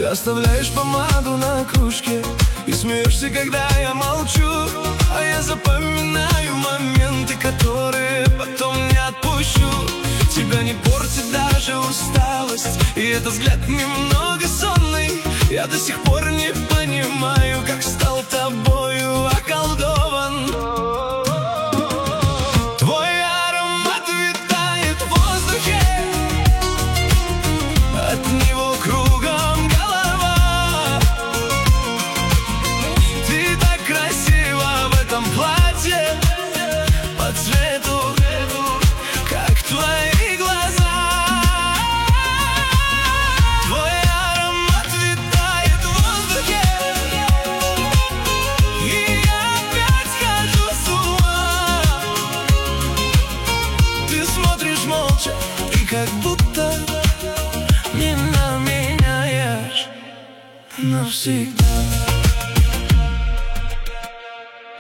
оставляешь помаду на кружке и смеешься, когда я молчу. А я запоминаю моменты, которые потом не отпущу. Тебя не портит даже усталость, и этот взгляд немного сонный. Я до сих пор не понимаю, как стал тобою околдован. Твой аромат витает в воздухе, от него кругом голова. Ты так красива в этом платье, по цвету, как твои глаза. Твой аромат витает в воздухе, и я опять схожу с ума. Ты смотришь молча и как будто меня меняешь навсегда.